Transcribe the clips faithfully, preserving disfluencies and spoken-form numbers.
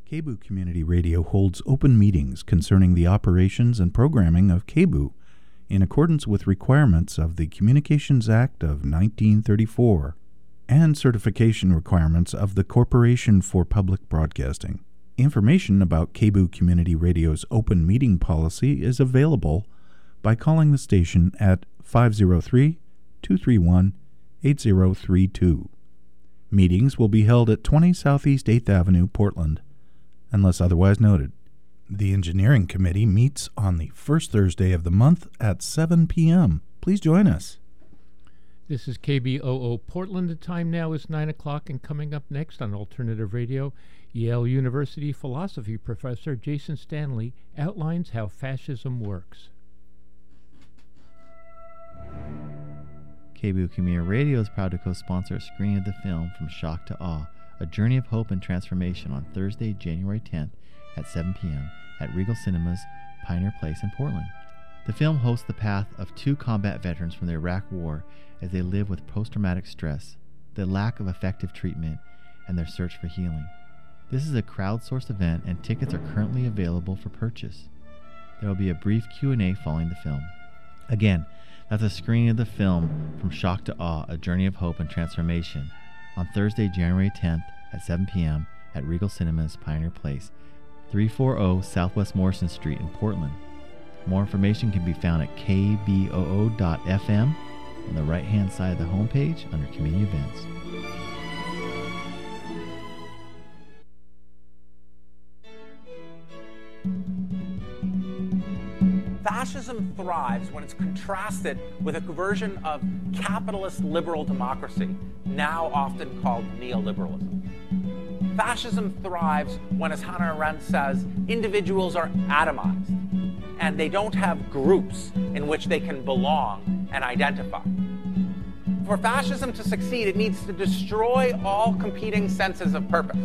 KBOO Community Radio holds open meetings concerning the operations and programming of KBOO in accordance with requirements of the Communications Act of nineteen thirty-four and certification requirements of the Corporation for Public Broadcasting. Information about KBOO Community Radio's open meeting policy is available by calling the station at five oh three, two three one, eight oh three two. Meetings will be held at twenty Southeast eighth Avenue, Portland, unless otherwise noted. The Engineering Committee meets on the first Thursday of the month at seven p.m. Please join us. This is K B O O Portland. The time now is nine o'clock, and coming up next on Alternative Radio, Yale University philosophy professor Jason Stanley outlines how fascism works. K B O O Community Radio is proud to co-sponsor a screening of the film From Shock to Awe, A Journey of Hope and Transformation on Thursday, January tenth at seven p.m. at Regal Cinemas, Pioneer Place in Portland. The film hosts the path of two combat veterans from the Iraq War as they live with post-traumatic stress, the lack of effective treatment, and their search for healing. This is a crowdsourced event, and tickets are currently available for purchase. There will be a brief Q and A following the film. Again, that's a screening of the film From Shock to Awe, A Journey of Hope and Transformation on Thursday, January tenth at seven p.m. at Regal Cinemas, Pioneer Place, three forty Southwest Morrison Street in Portland. More information can be found at k b o o dot f m on the right-hand side of the homepage under Community Events. Fascism thrives when it's contrasted with a version of capitalist liberal democracy, now often called neoliberalism. Fascism thrives when, as Hannah Arendt says, individuals are atomized, and they don't have groups in which they can belong and identify. For fascism to succeed, it needs to destroy all competing senses of purpose.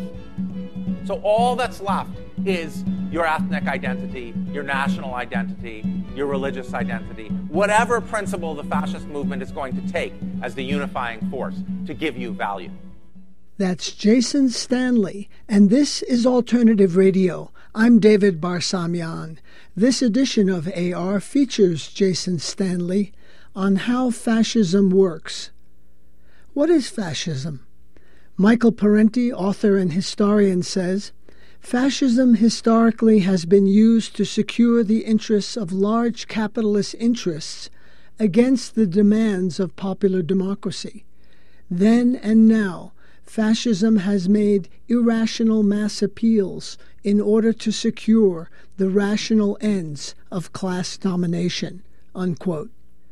So all that's left is your ethnic identity, your national identity, your religious identity, whatever principle the fascist movement is going to take as the unifying force to give you value. That's Jason Stanley, and this is Alternative Radio. I'm David Barsamian. This edition of A R features Jason Stanley on how fascism works. What is fascism? Michael Parenti, author and historian, says, fascism historically has been used to secure the interests of large capitalist interests against the demands of popular democracy. Then and now, fascism has made irrational mass appeals in order to secure the rational ends of class domination, unquote.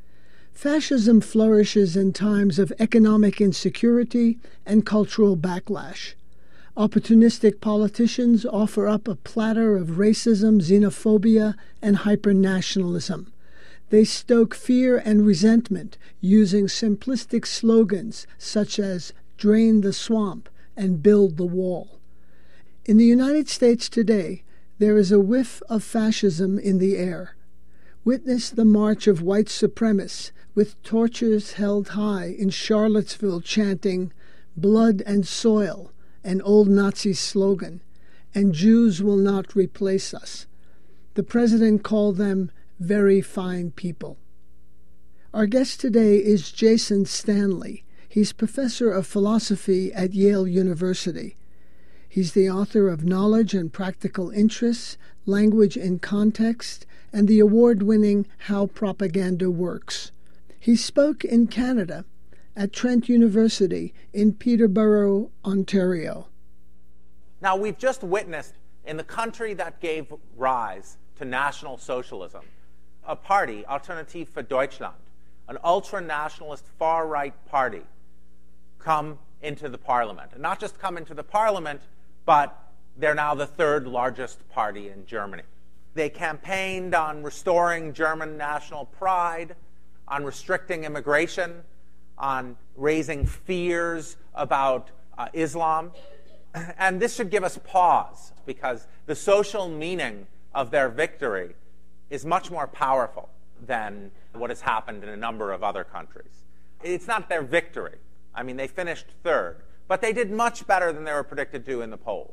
Fascism flourishes in times of economic insecurity and cultural backlash. Opportunistic politicians offer up a platter of racism, xenophobia, and hypernationalism. They stoke fear and resentment using simplistic slogans such as drain the swamp and build the wall. In the United States today, there is a whiff of fascism in the air. Witness the march of white supremacists with torches held high in Charlottesville chanting, "Blood and soil," an old Nazi slogan, and Jews will not replace us. The president called them very fine people. Our guest today is Jason Stanley. He's professor of philosophy at Yale University. He's the author of Knowledge and Practical Interests, Language in Context, and the award-winning How Propaganda Works. He spoke in Canada at Trent University in Peterborough, Ontario. Now, we've just witnessed in the country that gave rise to National Socialism, a party, Alternative für Deutschland, an ultra-nationalist far-right party, come into the parliament. And not just come into the parliament, but they're now the third largest party in Germany. They campaigned on restoring German national pride, on restricting immigration, on raising fears about uh, Islam. And this should give us pause, because the social meaning of their victory is much more powerful than what has happened in a number of other countries. It's not their victory. I mean, they finished third, but they did much better than they were predicted to in the polls.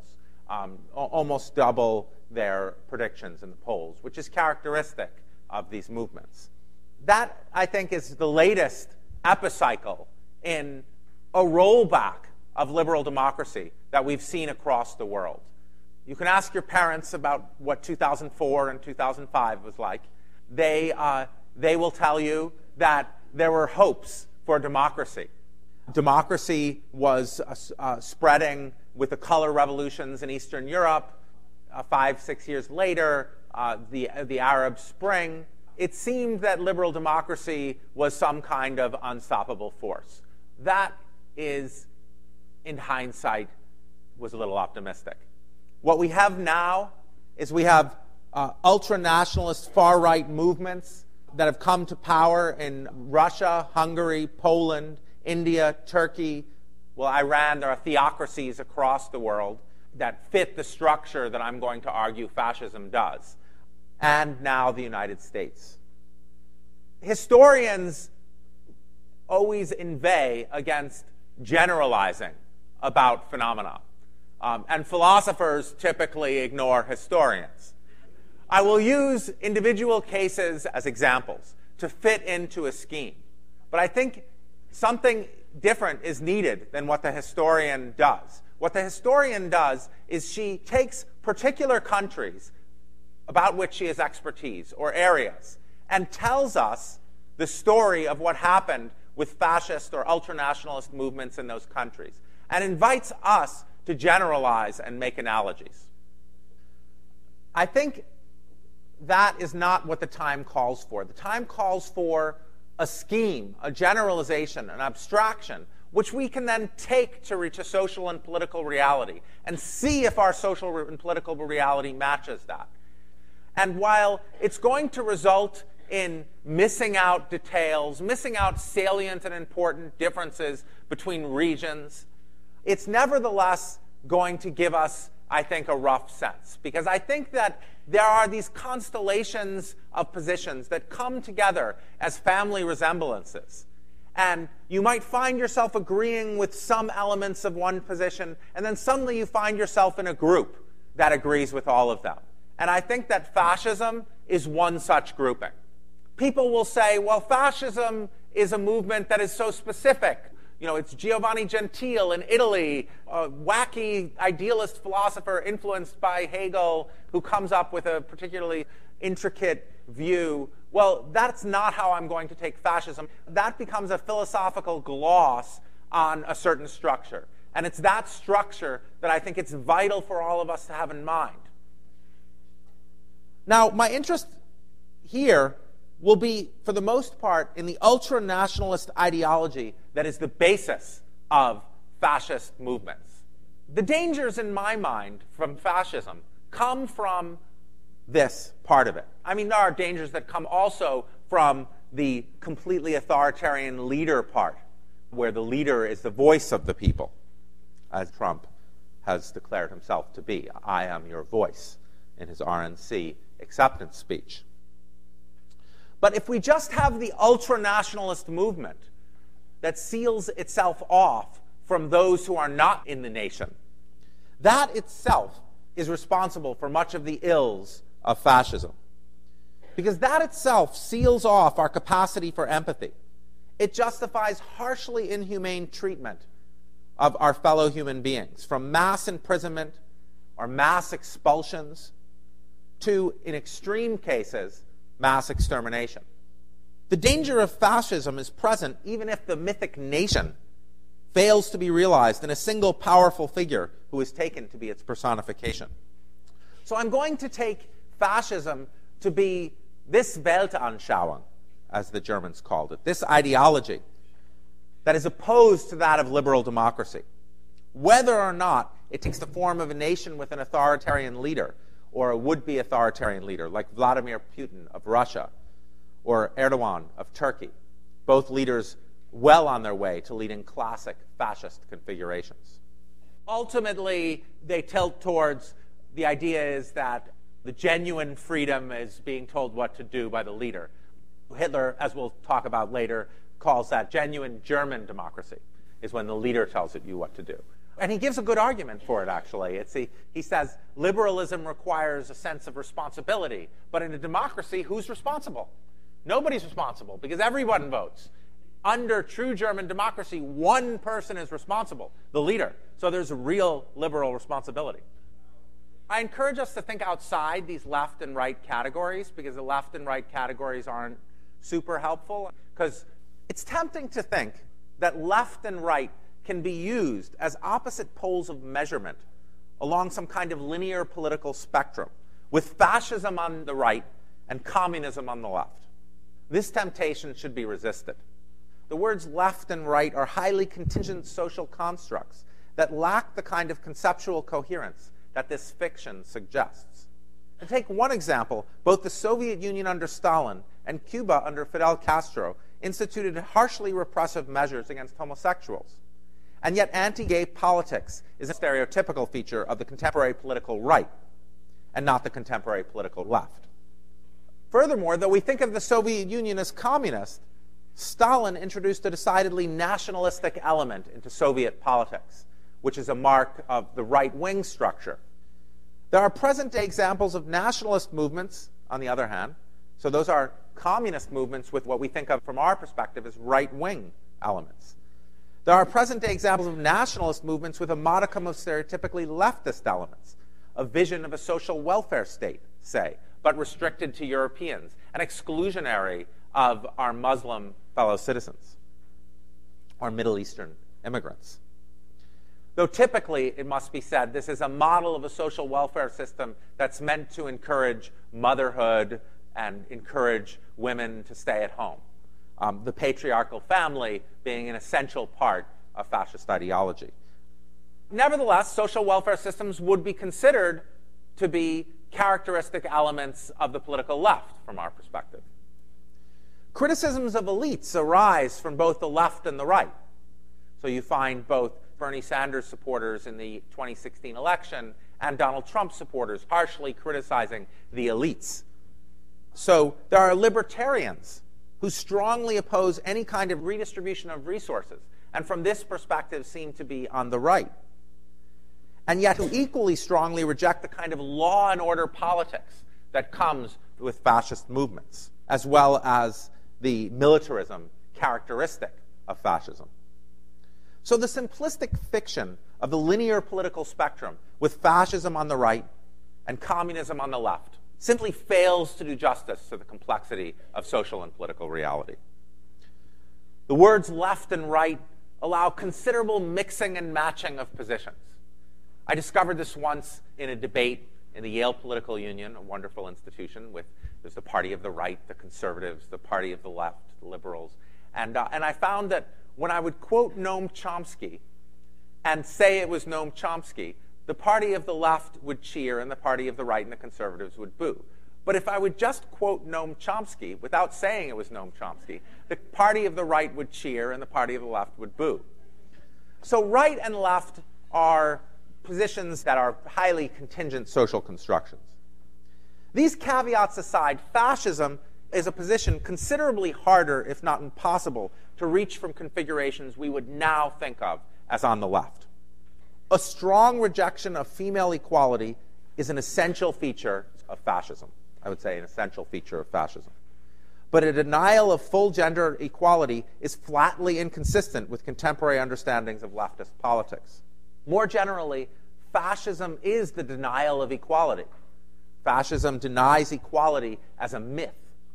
um, a- almost double their predictions in the polls, which is characteristic of these movements. That, I think, is the latest epicycle in a rollback of liberal democracy that we've seen across the world. You can ask your parents about what two thousand four and two thousand five was like. They, uh, they will tell you that there were hopes for democracy. Democracy was uh, uh, spreading with the color revolutions in Eastern Europe. Uh, five, six years later, uh, the, uh, the Arab Spring. It seemed that liberal democracy was some kind of unstoppable force. That is, in hindsight, was a little optimistic. What we have now is we have uh, ultra-nationalist far-right movements that have come to power in Russia, Hungary, Poland, India, Turkey, well, Iran. There are theocracies across the world that fit the structure that I'm going to argue fascism does. And now the United States. Historians always inveigh against generalizing about phenomena. Um, and philosophers typically ignore historians. I will use individual cases as examples to fit into a scheme. But I think something different is needed than what the historian does. What the historian does is she takes particular countries about which she has expertise or areas and tells us the story of what happened with fascist or ultranationalist movements in those countries and invites us to generalize and make analogies. I think that is not what the time calls for. The time calls for a scheme, a generalization, an abstraction, which we can then take to reach a social and political reality and see if our social and political reality matches that. And while it's going to result in missing out details, missing out salient and important differences between regions, it's nevertheless going to give us, I think, a rough sense. Because I think that there are these constellations of positions that come together as family resemblances. And you might find yourself agreeing with some elements of one position, and then suddenly you find yourself in a group that agrees with all of them. And I think that fascism is one such grouping. People will say, well, fascism is a movement that is so specific. You know, it's Giovanni Gentile in Italy, a wacky idealist philosopher influenced by Hegel who comes up with a particularly intricate view. Well, that's not how I'm going to take fascism. That becomes a philosophical gloss on a certain structure. And it's that structure that I think it's vital for all of us to have in mind. Now, my interest here will be, for the most part, in the ultra-nationalist ideology that is the basis of fascist movements. The dangers, in my mind, from fascism come from this part of it. I mean, there are dangers that come also from the completely authoritarian leader part, where the leader is the voice of the people, as Trump has declared himself to be. I am your voice, in his R N C acceptance speech. But if we just have the ultra-nationalist movement that seals itself off from those who are not in the nation, that itself is responsible for much of the ills of fascism. Because that itself seals off our capacity for empathy. It justifies harshly inhumane treatment of our fellow human beings, from mass imprisonment or mass expulsions to, in extreme cases, mass extermination. The danger of fascism is present even if the mythic nation fails to be realized in a single powerful figure who is taken to be its personification. So I'm going to take fascism to be this Weltanschauung, as the Germans called it, this ideology that is opposed to that of liberal democracy. Whether or not it takes the form of a nation with an authoritarian leader, or a would-be authoritarian leader like Vladimir Putin of Russia or Erdogan of Turkey, both leaders well on their way to leading classic fascist configurations. Ultimately, they tilt towards the idea is that the genuine freedom is being told what to do by the leader. Hitler, as we'll talk about later, calls that genuine German democracy, is when the leader tells you what to do. And he gives a good argument for it, actually. It's he, he says, liberalism requires a sense of responsibility. But in a democracy, who's responsible? Nobody's responsible, because everyone votes. Under true German democracy, one person is responsible, the leader. So there's a real liberal responsibility. I encourage us to think outside these left and right categories, because the left and right categories aren't super helpful. Because it's tempting to think that left and right can be used as opposite poles of measurement along some kind of linear political spectrum, with fascism on the right and communism on the left. This temptation should be resisted. The words left and right are highly contingent social constructs that lack the kind of conceptual coherence that this fiction suggests. To take one example, both the Soviet Union under Stalin and Cuba under Fidel Castro instituted harshly repressive measures against homosexuals. And yet anti-gay politics is a stereotypical feature of the contemporary political right, and not the contemporary political left. Furthermore, though we think of the Soviet Union as communist, Stalin introduced a decidedly nationalistic element into Soviet politics, which is a mark of the right-wing structure. There are present-day examples of nationalist movements, on the other hand. So those are communist movements with what we think of from our perspective as right-wing elements. There are present-day examples of nationalist movements with a modicum of stereotypically leftist elements, a vision of a social welfare state, say, but restricted to Europeans, and exclusionary of our Muslim fellow citizens, or Middle Eastern immigrants. Though typically, it must be said, this is a model of a social welfare system that's meant to encourage motherhood and encourage women to stay at home. Um, the patriarchal family being an essential part of fascist ideology. Nevertheless, social welfare systems would be considered to be characteristic elements of the political left from our perspective. Criticisms of elites arise from both the left and the right. So you find both Bernie Sanders supporters in the twenty sixteen election and Donald Trump supporters harshly criticizing the elites. So there are libertarians who strongly oppose any kind of redistribution of resources, and from this perspective seem to be on the right, and yet who equally strongly reject the kind of law and order politics that comes with fascist movements, as well as the militarism characteristic of fascism. So the simplistic fiction of the linear political spectrum, with fascism on the right and communism on the left, simply fails to do justice to the complexity of social and political reality. The words left and right allow considerable mixing and matching of positions. I discovered this once in a debate in the Yale Political Union, a wonderful institution, with there's the party of the right, the conservatives, the party of the left, the liberals. And, uh, and I found that when I would quote Noam Chomsky and say it was Noam Chomsky, the party of the left would cheer and the party of the right and the conservatives would boo. But if I would just quote Noam Chomsky without saying it was Noam Chomsky, the party of the right would cheer and the party of the left would boo. So right and left are positions that are highly contingent social constructions. These caveats aside, fascism is a position considerably harder, if not impossible, to reach from configurations we would now think of as on the left. A strong rejection of female equality is an essential feature of fascism. I would say an essential feature of fascism. But a denial of full gender equality is flatly inconsistent with contemporary understandings of leftist politics. More generally, fascism is the denial of equality. Fascism denies equality as a myth.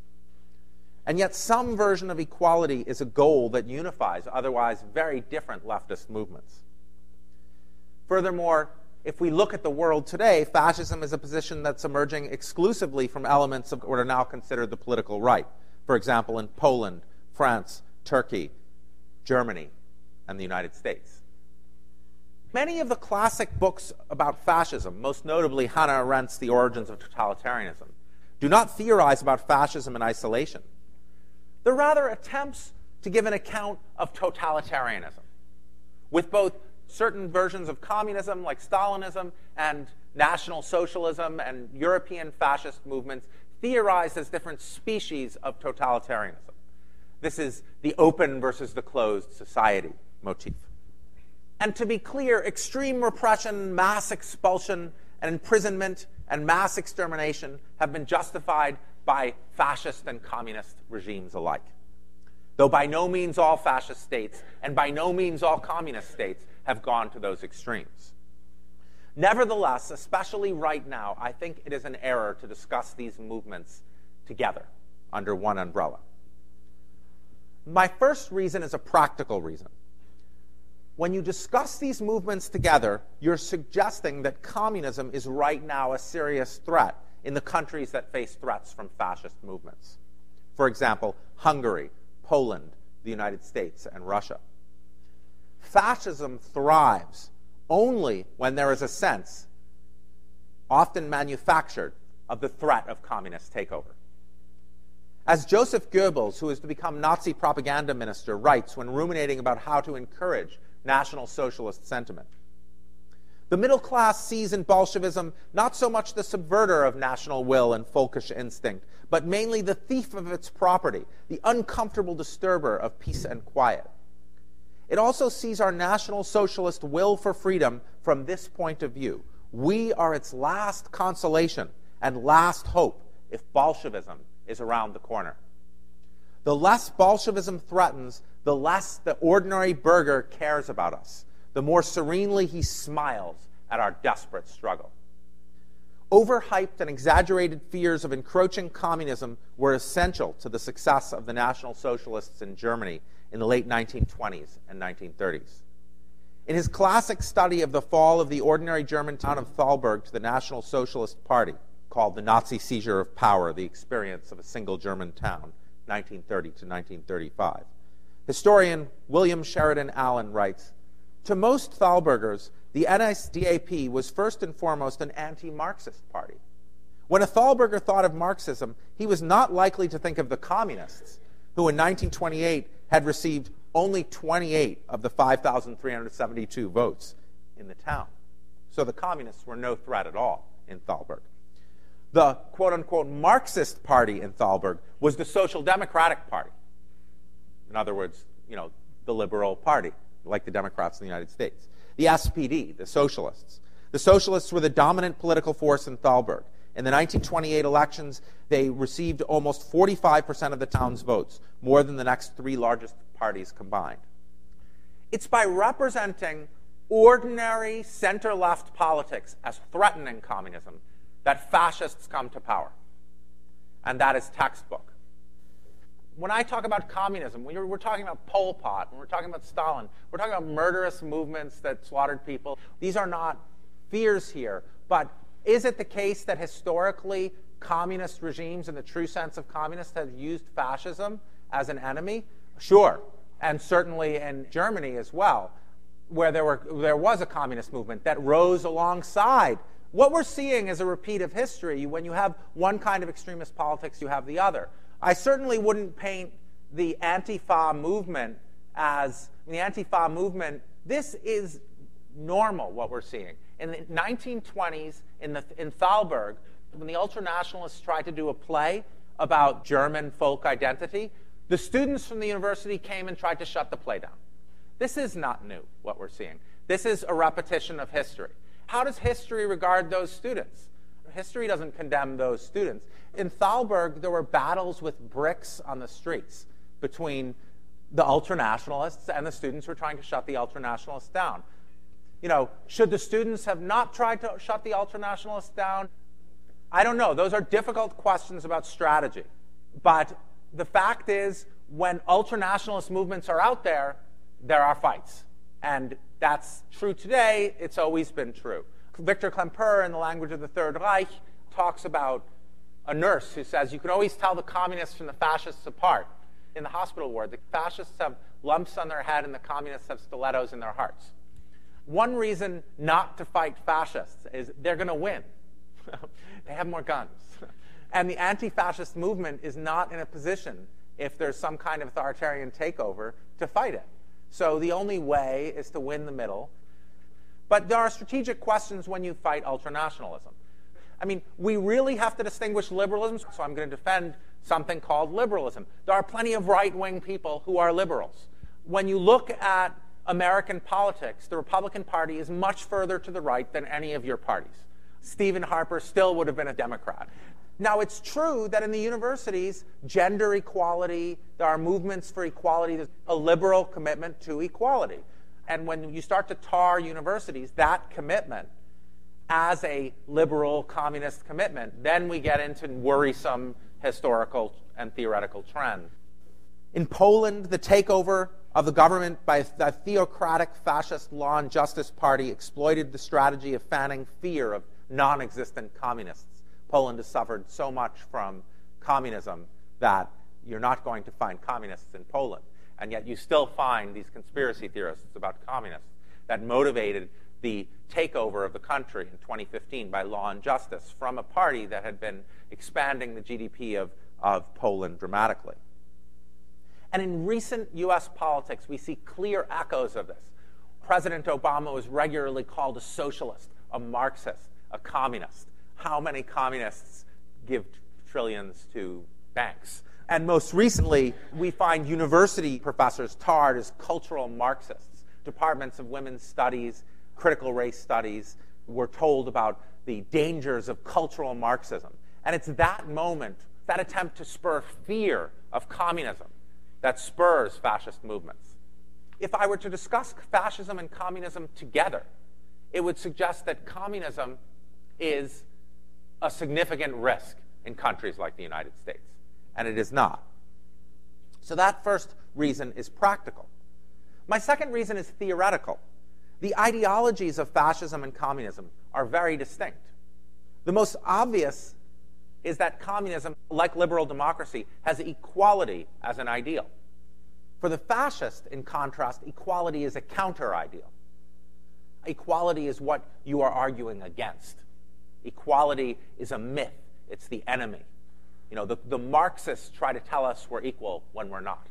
And yet some version of equality is a goal that unifies otherwise very different leftist movements. Furthermore, if we look at the world today, fascism is a position that's emerging exclusively from elements of what are now considered the political right. For example, in Poland, France, Turkey, Germany, and the United States. Many of the classic books about fascism, most notably Hannah Arendt's The Origins of Totalitarianism, do not theorize about fascism in isolation. They're rather attempts to give an account of totalitarianism, with both certain versions of communism like Stalinism and National Socialism and European fascist movements theorized as different species of totalitarianism. This is the open versus the closed society motif. And to be clear, extreme repression, mass expulsion, and imprisonment, and mass extermination have been justified by fascist and communist regimes alike. Though by no means all fascist states, and by no means all communist states, have gone to those extremes. Nevertheless, especially right now, I think it is an error to discuss these movements together under one umbrella. My first reason is a practical reason. When you discuss these movements together, you're suggesting that communism is right now a serious threat in the countries that face threats from fascist movements. For example, Hungary, Poland, the United States, and Russia. Fascism thrives only when there is a sense, often manufactured, of the threat of communist takeover. As Joseph Goebbels, who is to become Nazi propaganda minister, writes when ruminating about how to encourage National Socialist sentiment, the middle class sees in Bolshevism not so much the subverter of national will and folkish instinct, but mainly the thief of its property, the uncomfortable disturber of peace and quiet. It also sees our National Socialist will for freedom from this point of view. We are its last consolation and last hope if Bolshevism is around the corner. The less Bolshevism threatens, the less the ordinary burgher cares about us, the more serenely he smiles at our desperate struggle. Overhyped and exaggerated fears of encroaching communism were essential to the success of the National Socialists in Germany in the late nineteen twenties and nineteen thirties. In his classic study of the fall of the ordinary German town of Thalberg to the National Socialist Party, called The Nazi Seizure of Power, the Experience of a Single German Town, nineteen thirty to nineteen thirty-five, historian William Sheridan Allen writes, "To most Thalbergers, the N S D A P was first and foremost an anti-Marxist party. When a Thalberger thought of Marxism, he was not likely to think of the communists, who in nineteen twenty-eight had received only twenty-eight of the five thousand three hundred seventy-two votes in the town. So the communists were no threat at all in Thalberg. The quote-unquote Marxist party in Thalberg was the Social Democratic Party. In other words, you know, the liberal party, like the Democrats in the United States. The S P D, the socialists. The socialists were the dominant political force in Thalberg. In the nineteen twenty-eight elections, they received almost forty-five percent of the town's votes, more than the next three largest parties combined. It's by representing ordinary center-left politics as threatening communism that fascists come to power. And that is textbook. When I talk about communism, we're, we're talking about Pol Pot, when we're talking about Stalin, we're talking about murderous movements that slaughtered people. These are not fears here, but is it the case that historically communist regimes, in the true sense of communists, have used fascism as an enemy? Sure, and certainly in Germany as well, where there, were, there was a communist movement that rose alongside. What we're seeing is a repeat of history. When you have one kind of extremist politics, you have the other. I certainly wouldn't paint the Antifa movement as, the Antifa movement, this is normal, what we're seeing. In the nineteen twenties, in, the, in Thalberg, when the ultranationalists tried to do a play about German folk identity, the students from the university came and tried to shut the play down. This is not new, what we're seeing. This is a repetition of history. How does history regard those students? History doesn't condemn those students. In Thalberg, there were battles with bricks on the streets between the ultranationalists and the students who were trying to shut the ultranationalists down. You know, should the students have not tried to shut the ultranationalists down? I don't know. Those are difficult questions about strategy. But the fact is, when ultranationalist movements are out there, there are fights. And that's true today. It's always been true. Victor Klemperer, in The Language of the Third Reich, talks about a nurse who says, you can always tell the communists from the fascists apart. In the hospital ward, the fascists have lumps on their head and the communists have stilettos in their hearts. One reason not to fight fascists is they're going to win. They have more guns. And the anti-fascist movement is not in a position, if there's some kind of authoritarian takeover, to fight it. So the only way is to win the middle. But there are strategic questions when you fight ultranationalism. I mean, we really have to distinguish liberalism, so I'm going to defend something called liberalism. There are plenty of right-wing people who are liberals. When you look at American politics, the Republican Party is much further to the right than any of your parties. Stephen Harper still would have been a Democrat. Now, it's true that in the universities, gender equality, there are movements for equality, there's a liberal commitment to equality. And when you start to tar universities, that commitment as a liberal communist commitment, then we get into worrisome historical and theoretical trends. In Poland, the takeover of the government by the theocratic fascist Law and Justice Party exploited the strategy of fanning fear of non-existent communists. Poland has suffered so much from communism that you're not going to find communists in Poland. And yet you still find these conspiracy theorists about communists that motivated the takeover of the country in twenty fifteen by Law and Justice from a party that had been expanding the G D P of, of Poland dramatically. And in recent U S politics, we see clear echoes of this. President Obama was regularly called a socialist, a Marxist, a communist. How many communists give trillions to banks? And most recently, we find university professors tarred as cultural Marxists. Departments of women's studies, critical race studies were told about the dangers of cultural Marxism. And it's that moment, that attempt to spur fear of communism, that spurs fascist movements. If I were to discuss fascism and communism together, it would suggest that communism is a significant risk in countries like the United States, and it is not. So that first reason is practical. My second reason is theoretical. The ideologies of fascism and communism are very distinct. The most obvious is that communism, like liberal democracy, has equality as an ideal. For the fascist, in contrast, equality is a counter-ideal. Equality is what you are arguing against. Equality is a myth. It's the enemy. You know, the, the Marxists try to tell us we're equal when we're not.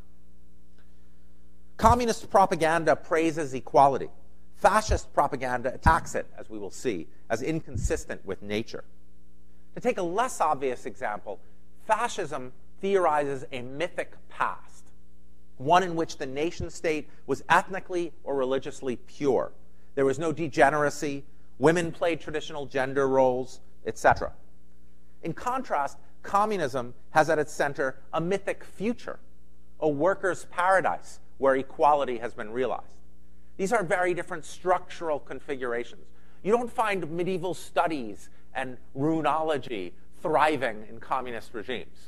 Communist propaganda praises equality. Fascist propaganda attacks it, as we will see, as inconsistent with nature. To take a less obvious example, fascism theorizes a mythic past, one in which the nation-state was ethnically or religiously pure. There was no degeneracy, women played traditional gender roles, et cetera. In contrast, communism has at its center a mythic future, a workers' paradise where equality has been realized. These are very different structural configurations. You don't find medieval studies and runology thriving in communist regimes.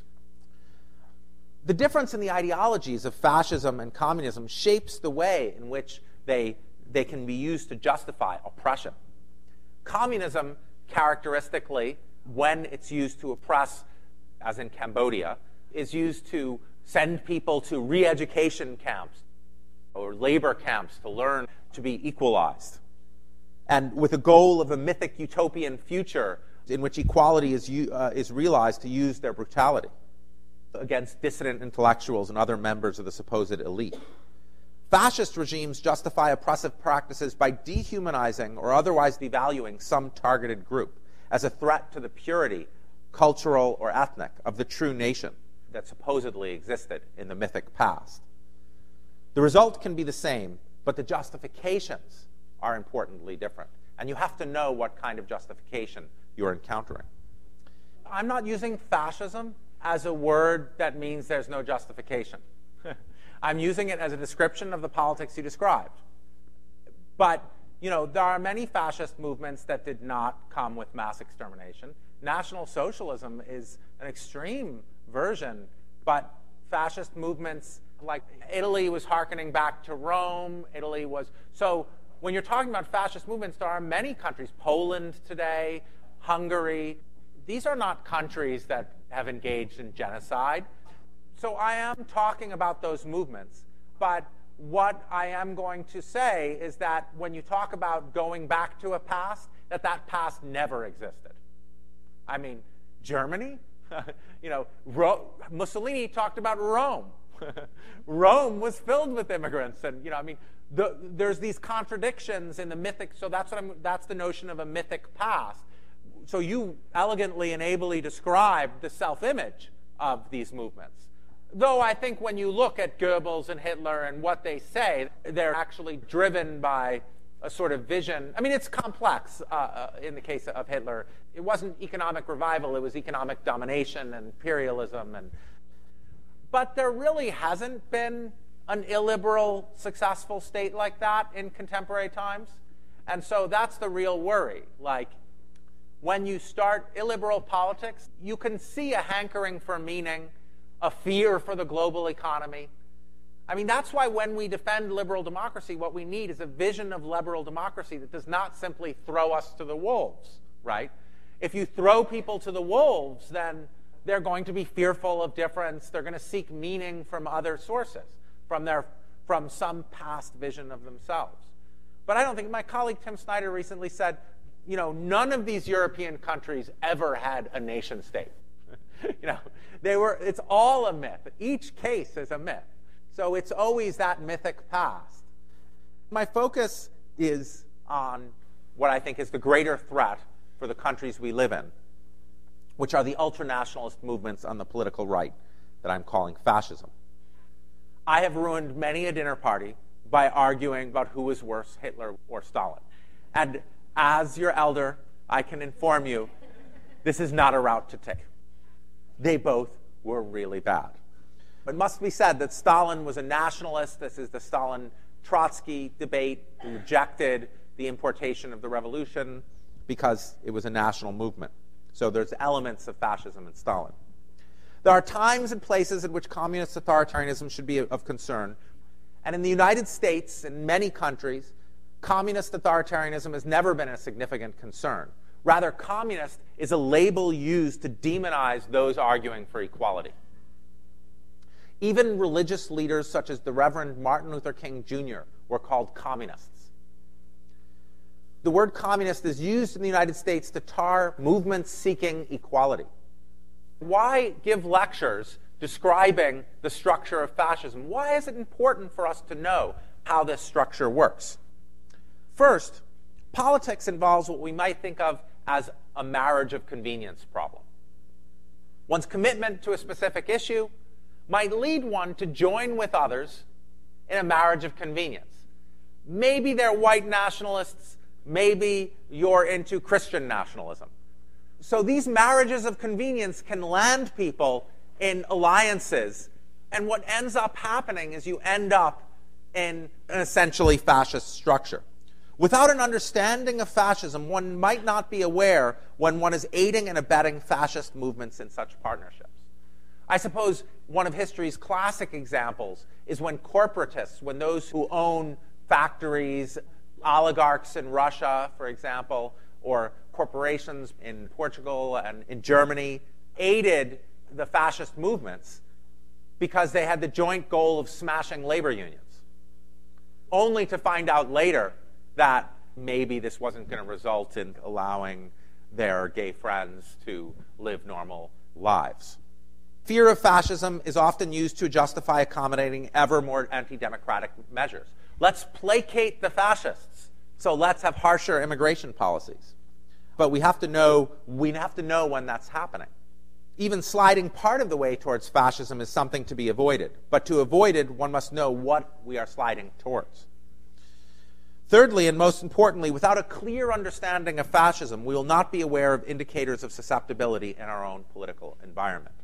The difference in the ideologies of fascism and communism shapes the way in which they, they can be used to justify oppression. Communism, characteristically, when it's used to oppress, as in Cambodia, is used to send people to re-education camps or labor camps to learn to be equalized. And with a goal of a mythic utopian future in which equality is, uh, is realized to use their brutality against dissident intellectuals and other members of the supposed elite. Fascist regimes justify oppressive practices by dehumanizing or otherwise devaluing some targeted group as a threat to the purity, cultural or ethnic, of the true nation that supposedly existed in the mythic past. The result can be the same, but the justifications are importantly different. And you have to know what kind of justification you're encountering. I'm not using fascism as a word that means there's no justification. I'm using it as a description of the politics you described. But, you know, there are many fascist movements that did not come with mass extermination. National Socialism is an extreme version, but fascist movements like Italy was hearkening back to Rome. Italy was... So when you're talking about fascist movements, there are many countries, Poland today, Hungary. These are not countries that have engaged in genocide. So I am talking about those movements, but what I am going to say is that when you talk about going back to a past, that that past never existed. I mean, Germany, you know, Ro- Mussolini talked about Rome. Rome was filled with immigrants, and you know, I mean, the, there's these contradictions in the mythic. So that's what I'm. That's the notion of a mythic past. So you elegantly and ably described the self-image of these movements. Though I think when you look at Goebbels and Hitler and what they say, they're actually driven by a sort of vision. I mean, it's complex uh, uh, in the case of Hitler. It wasn't economic revival, it was economic domination and imperialism. And, but there really hasn't been an illiberal, successful state like that in contemporary times. And so that's the real worry. Like, when you start illiberal politics, you can see a hankering for meaning, a fear for the global economy. I mean, that's why when we defend liberal democracy, what we need is a vision of liberal democracy that does not simply throw us to the wolves, right? If you throw people to the wolves, then they're going to be fearful of difference. They're going to seek meaning from other sources, from their, from some past vision of themselves. But I don't think, my colleague Tim Snyder recently said, you know, none of these European countries ever had a nation state. You know, they were, it's all a myth. Each case is a myth. So it's always that mythic past. My focus is on what I think is the greater threat for the countries we live in, which are the ultranationalist movements on the political right that I'm calling fascism. I have ruined many a dinner party by arguing about who was worse, Hitler or Stalin. And as your elder, I can inform you, this is not a route to take. They both were really bad. It must be said that Stalin was a nationalist. This is the Stalin-Trotsky debate, who rejected the importation of the revolution because it was a national movement. So there's elements of fascism in Stalin. There are times and places in which communist authoritarianism should be of concern. And in the United States and many countries, communist authoritarianism has never been a significant concern. Rather, communist is a label used to demonize those arguing for equality. Even religious leaders such as the Reverend Martin Luther King Junior were called communists. The word communist is used in the United States to tar movements seeking equality. Why give lectures describing the structure of fascism? Why is it important for us to know how this structure works? First, politics involves what we might think of as a marriage of convenience problem. One's commitment to a specific issue might lead one to join with others in a marriage of convenience. Maybe they're white nationalists, maybe you're into Christian nationalism. So these marriages of convenience can land people in alliances, and what ends up happening is you end up in an essentially fascist structure. Without an understanding of fascism, one might not be aware when one is aiding and abetting fascist movements in such partnerships. I suppose one of history's classic examples is when corporatists, when those who own factories, oligarchs in Russia, for example, or corporations in Portugal and in Germany, aided the fascist movements because they had the joint goal of smashing labor unions, only to find out later that maybe this wasn't going to result in allowing their gay friends to live normal lives. Fear of fascism is often used to justify accommodating ever more anti-democratic measures. Let's placate the fascists, so let's have harsher immigration policies. But we have to know, we have to know when that's happening. Even sliding part of the way towards fascism is something to be avoided. But to avoid it, one must know what we are sliding towards. Thirdly, and most importantly, without a clear understanding of fascism, we will not be aware of indicators of susceptibility in our own political environment.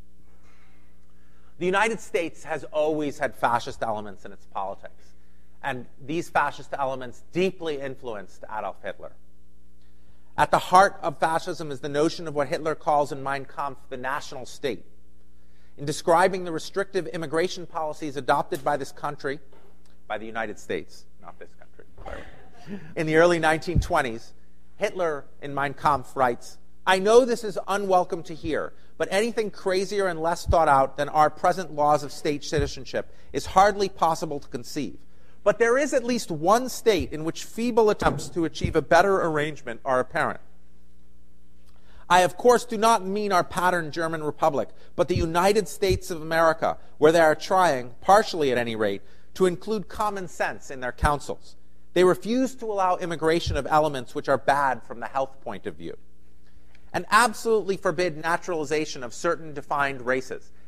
The United States has always had fascist elements in its politics, and these fascist elements deeply influenced Adolf Hitler. At the heart of fascism is the notion of what Hitler calls in Mein Kampf the national state. In describing the restrictive immigration policies adopted by this country, by the United States, not this country, in the early nineteen twenties, Hitler in Mein Kampf writes, "I know this is unwelcome to hear, but anything crazier and less thought out than our present laws of state citizenship is hardly possible to conceive. But there is at least one state in which feeble attempts to achieve a better arrangement are apparent. I, of course, do not mean our pattern German Republic, but the United States of America, where they are trying, partially at any rate, to include common sense in their councils. They refuse to allow immigration of elements which are bad from the health point of view, and absolutely forbid naturalization of certain defined races,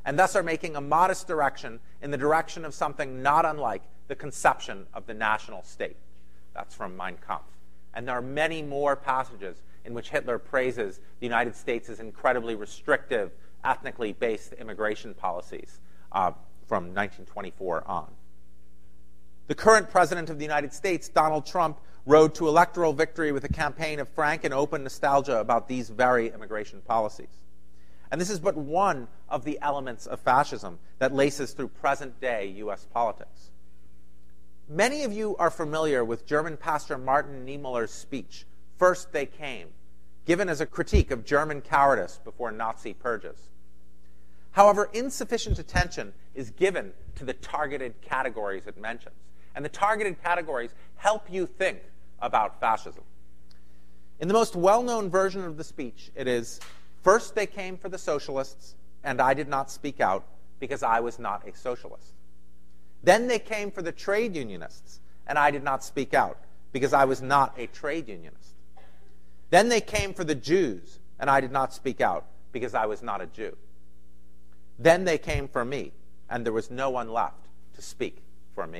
and thus are making a modest direction in the direction of something not unlike the conception of the national state. That's from Mein Kampf. And there are many more passages in which Hitler praises the United States' incredibly restrictive, ethnically based immigration policies uh, from nineteen twenty-four on. The current president of the United States, Donald Trump, rode to electoral victory with a campaign of frank and open nostalgia about these very immigration policies. And this is but one of the elements of fascism that laces through present-day U S politics. Many of you are familiar with German pastor Martin Niemöller's speech, First They Came, given as a critique of German cowardice before Nazi purges. However, insufficient attention is given to the targeted categories it mentions. And the targeted categories help you think about fascism. In the most well-known version of the speech, it is, first they came for the socialists, and I did not speak out because I was not a socialist. Then they came for the trade unionists, and I did not speak out because I was not a trade unionist. Then they came for the Jews, and I did not speak out because I was not a Jew. Then they came for me, and there was no one left to speak for me.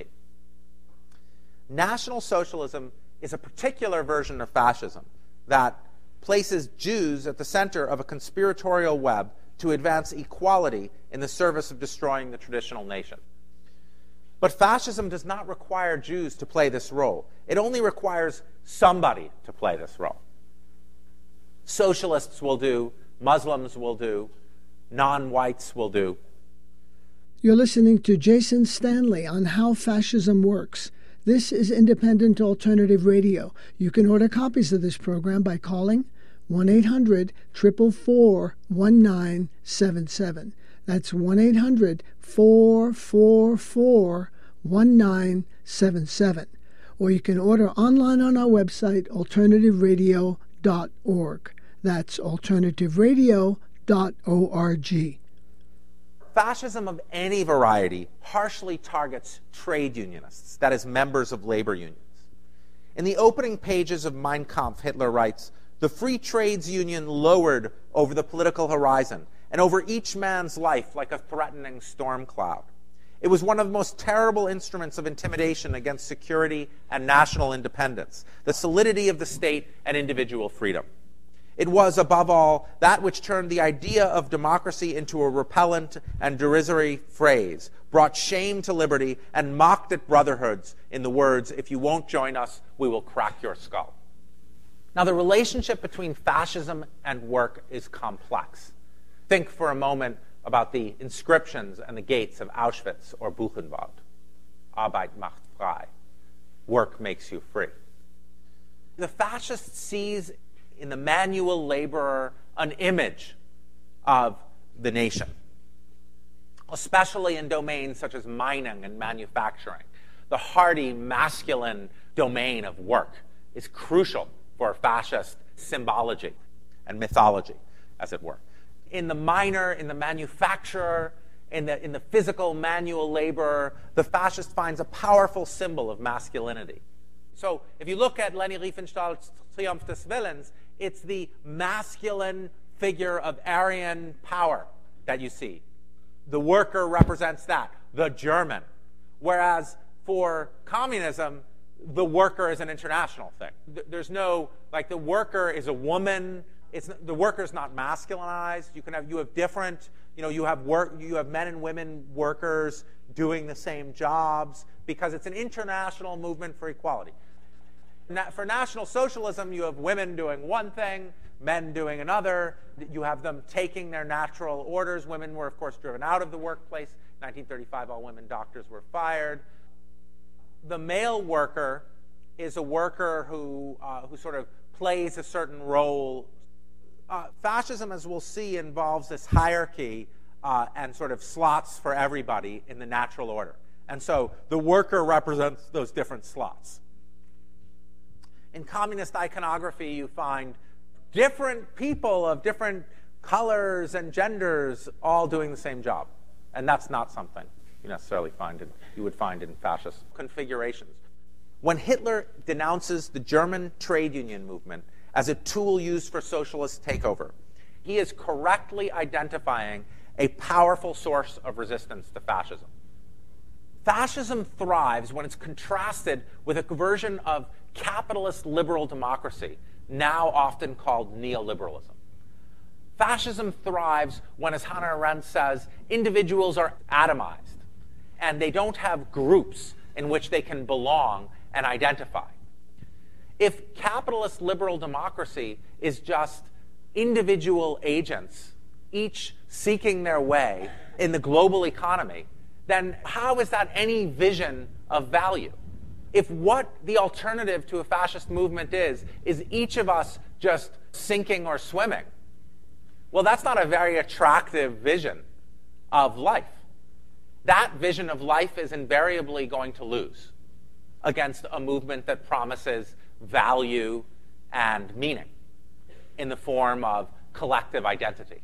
National Socialism is a particular version of fascism that places Jews at the center of a conspiratorial web to advance equality in the service of destroying the traditional nation. But fascism does not require Jews to play this role. It only requires somebody to play this role. Socialists will do, Muslims will do, non-whites will do. You're listening to Jason Stanley on How Fascism Works. This is Independent Alternative Radio. You can order copies of this program by calling one eight hundred, four four four, one nine seven seven. That's one eight hundred, four four four, one nine seven seven. Or you can order online on our website, alternative radio dot org. That's alternative radio dot org. Fascism of any variety harshly targets trade unionists, that is, members of labor unions. In the opening pages of Mein Kampf, Hitler writes, "The Free Trades Union lowered over the political horizon and over each man's life like a threatening storm cloud. It was one of the most terrible instruments of intimidation against security and national independence, the solidity of the state and individual freedom. It was, above all, that which turned the idea of democracy into a repellent and derisory phrase, brought shame to liberty, and mocked at brotherhoods in the words, 'If you won't join us, we will crack your skull.'" Now, the relationship between fascism and work is complex. Think for a moment about the inscriptions and the gates of Auschwitz or Buchenwald. Arbeit macht frei. Work makes you free. The fascist sees in the manual laborer an image of the nation, especially in domains such as mining and manufacturing. The hardy, masculine domain of work is crucial for fascist symbology and mythology, as it were. In the miner, in the manufacturer, in the, in the physical manual laborer, the fascist finds a powerful symbol of masculinity. So if you look at Leni Riefenstahl's Triumph des Willens, it's the masculine figure of Aryan power that you see. The worker represents that, the German. Whereas for communism, the worker is an international thing. There's no, like, the worker is a woman. It's, the worker's not masculinized. You can have, you have different, you know, you have work, you have men and women workers doing the same jobs because it's an international movement for equality. For National Socialism, you have women doing one thing, men doing another. You have them taking their natural orders. Women were, of course, driven out of the workplace. nineteen thirty-five, all women doctors were fired. The male worker is a worker who, uh, who sort of plays a certain role. Uh, fascism, as we'll see, involves this hierarchy uh, and sort of slots for everybody in the natural order. And so the worker represents those different slots. In communist iconography, you find different people of different colors and genders all doing the same job. And that's not something you necessarily find in, you would find in fascist configurations. When Hitler denounces the German trade union movement as a tool used for socialist takeover, he is correctly identifying a powerful source of resistance to fascism. Fascism thrives when it's contrasted with a version of capitalist liberal democracy, now often called neoliberalism. Fascism thrives when, as Hannah Arendt says, individuals are atomized, and they don't have groups in which they can belong and identify. If capitalist liberal democracy is just individual agents, each seeking their way in the global economy, then how is that any vision of value? If what the alternative to a fascist movement is, is each of us just sinking or swimming, well, that's not a very attractive vision of life. That vision of life is invariably going to lose against a movement that promises value and meaning in the form of collective identity.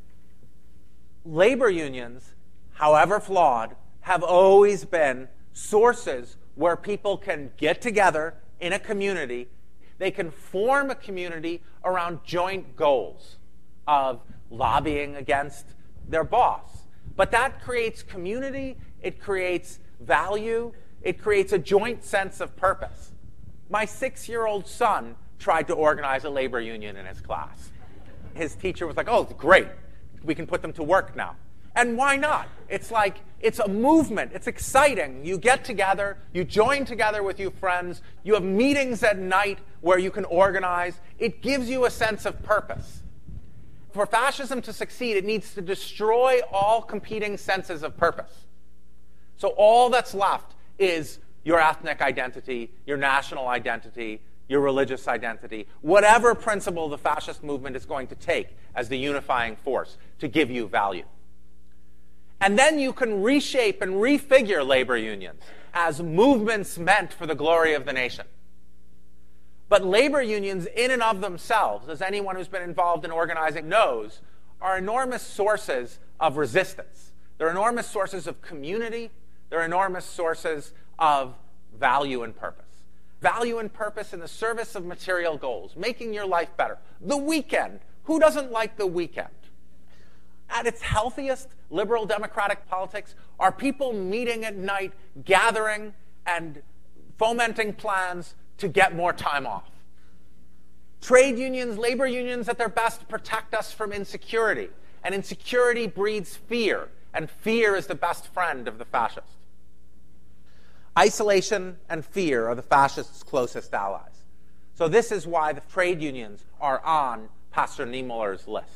Labor unions, however flawed, have always been sources where people can get together in a community. They can form a community around joint goals of lobbying against their boss. But that creates community, it creates value, it creates a joint sense of purpose. My six-year-old son tried to organize a labor union in his class. His teacher was like, oh, great, we can put them to work now. And why not? It's like, it's a movement. It's exciting. You get together, you join together with your friends, you have meetings at night where you can organize. It gives you a sense of purpose. For fascism to succeed, it needs to destroy all competing senses of purpose. So all that's left is your ethnic identity, your national identity, your religious identity, whatever principle the fascist movement is going to take as the unifying force to give you value. And then you can reshape and refigure labor unions as movements meant for the glory of the nation. But labor unions in and of themselves, as anyone who's been involved in organizing knows, are enormous sources of resistance. They're enormous sources of community. They're enormous sources of value and purpose. Value and purpose in the service of material goals, making your life better. The weekend. Who doesn't like the weekend? At its healthiest, liberal democratic politics are people meeting at night, gathering and fomenting plans to get more time off. Trade unions, labor unions at their best protect us from insecurity. And insecurity breeds fear, and fear is the best friend of the fascist. Isolation and fear are the fascists' closest allies. So this is why the trade unions are on Pastor Niemöller's list.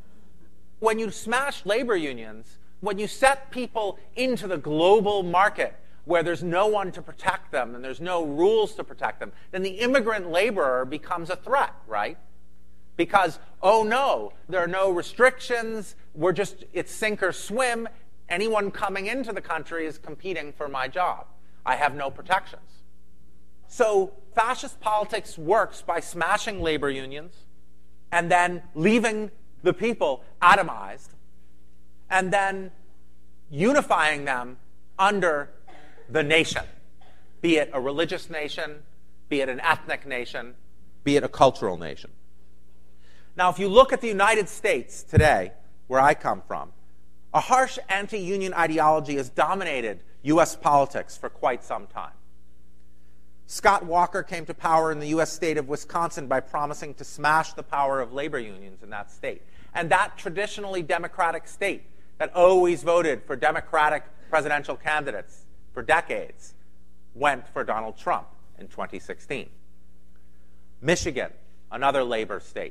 When you smash labor unions, when you set people into the global market where there's no one to protect them and there's no rules to protect them, then the immigrant laborer becomes a threat, right? Because, oh no, there are no restrictions, we're just, it's sink or swim. Anyone coming into the country is competing for my job. I have no protections. So fascist politics works by smashing labor unions and then leaving the people atomized, and then unifying them under the nation, be it a religious nation, be it an ethnic nation, be it a cultural nation. Now, if you look at the United States today, where I come from, a harsh anti-union ideology has dominated U S politics for quite some time. Scott Walker came to power in the U S state of Wisconsin by promising to smash the power of labor unions in that state. And that traditionally democratic state that always voted for Democratic presidential candidates for decades went for Donald Trump in twenty sixteen. Michigan, another labor state,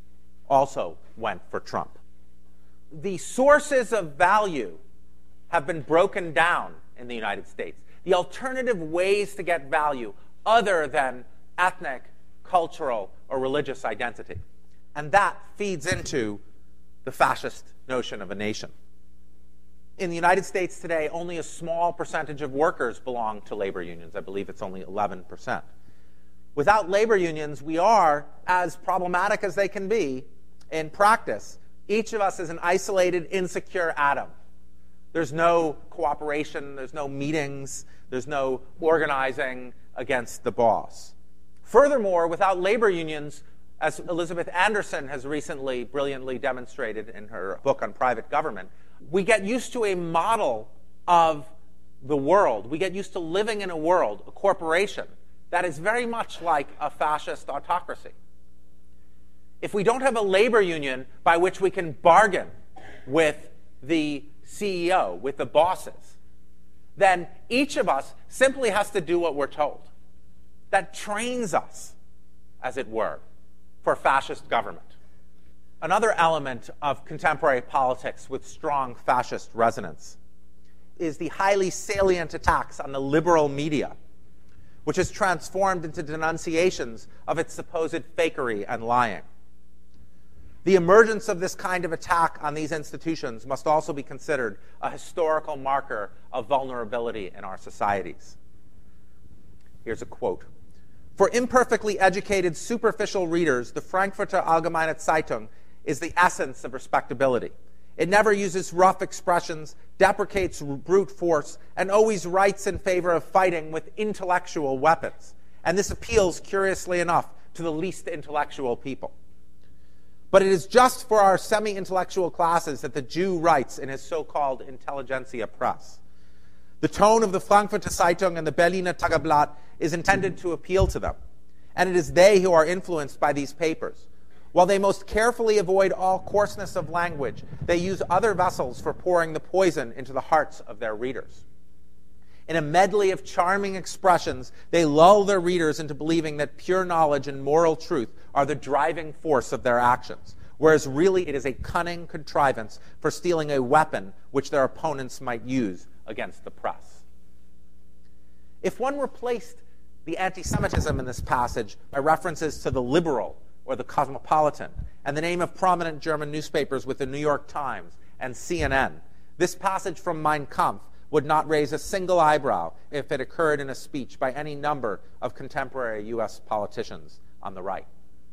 also went for Trump. The sources of value have been broken down in the United States. The alternative ways to get value other than ethnic, cultural, or religious identity. And that feeds into the fascist notion of a nation. In the United States today, only a small percentage of workers belong to labor unions. I believe it's only eleven percent. Without labor unions, we are, as problematic as they can be in practice, each of us is an isolated, insecure atom. There's no cooperation, there's no meetings, there's no organizing against the boss. Furthermore, without labor unions, as Elizabeth Anderson has recently brilliantly demonstrated in her book on private government, We get used to a model of the world. We get used to living in a world, a corporation, that is very much like a fascist autocracy. If we don't have a labor union by which we can bargain with the C E O, with the bosses, then each of us simply has to do what we're told. That trains us, as it were, for fascist government. Another element of contemporary politics with strong fascist resonance is the highly salient attacks on the liberal media, which has transformed into denunciations of its supposed fakery and lying. The emergence of this kind of attack on these institutions must also be considered a historical marker of vulnerability in our societies. Here's a quote. For imperfectly educated, superficial readers, the Frankfurter Allgemeine Zeitung is the essence of respectability. It never uses rough expressions, deprecates brute force, and always writes in favor of fighting with intellectual weapons. And this appeals, curiously enough, to the least intellectual people. But it is just for our semi-intellectual classes that the Jew writes in his so-called intelligentsia press. The tone of the Frankfurter Zeitung and the Berliner Tageblatt is intended to appeal to them, and it is they who are influenced by these papers. While they most carefully avoid all coarseness of language, they use other vessels for pouring the poison into the hearts of their readers. In a medley of charming expressions, they lull their readers into believing that pure knowledge and moral truth are the driving force of their actions, whereas really it is a cunning contrivance for stealing a weapon which their opponents might use against the press. If one replaced the anti-Semitism in this passage by references to the liberal or the cosmopolitan, and the name of prominent German newspapers with the New York Times and C N N, this passage from Mein Kampf would not raise a single eyebrow if it occurred in a speech by any number of contemporary U S politicians on the right.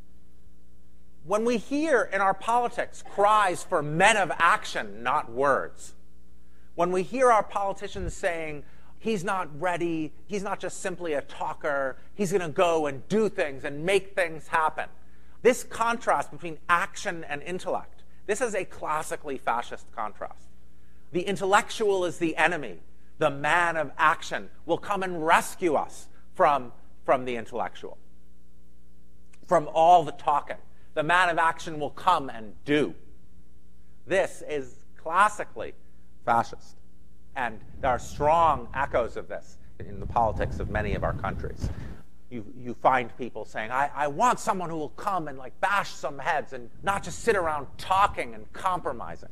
When we hear in our politics cries for men of action, not words, when we hear our politicians saying, he's not ready, he's not just simply a talker, he's going to go and do things and make things happen, this contrast between action and intellect, this is a classically fascist contrast. The intellectual is the enemy. The man of action will come and rescue us from, from the intellectual, from all the talking. The man of action will come and do. This is classically fascist. And there are strong echoes of this in the politics of many of our countries. You, you find people saying, I, I want someone who will come and like bash some heads and not just sit around talking and compromising.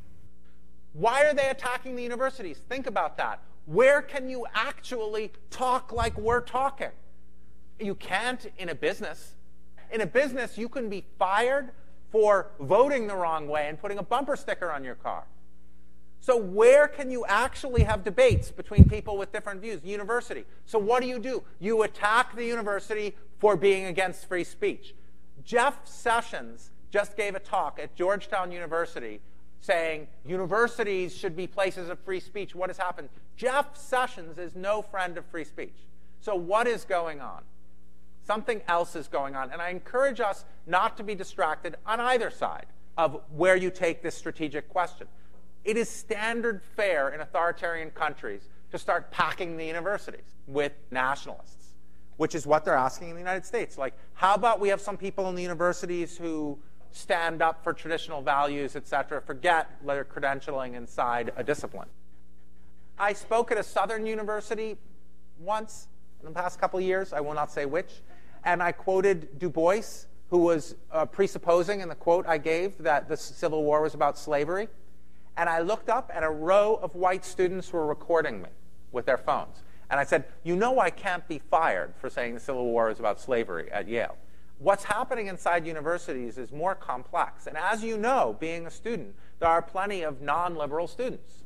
Why are they attacking the universities? Think about that. Where can you actually talk like we're talking? You can't in a business. In a business, you can be fired for voting the wrong way and putting a bumper sticker on your car. So where can you actually have debates between people with different views? University. So what do you do? You attack the university for being against free speech. Jeff Sessions just gave a talk at Georgetown University saying universities should be places of free speech. What has happened? Jeff Sessions is no friend of free speech. So what is going on? Something else is going on. And I encourage us not to be distracted on either side of where you take this strategic question. It is standard fare in authoritarian countries to start packing the universities with nationalists, which is what they're asking in the United States. Like, how about we have some people in the universities who stand up for traditional values, et cetera, forget their credentialing inside a discipline. I spoke at a Southern university once in the past couple of years, I will not say which, and I quoted Du Bois, who was uh, presupposing in the quote I gave that the Civil War was about slavery. And I looked up, and a row of white students were recording me with their phones. And I said, you know I can't be fired for saying the Civil War is about slavery at Yale. What's happening inside universities is more complex. And as you know, being a student, there are plenty of non-liberal students.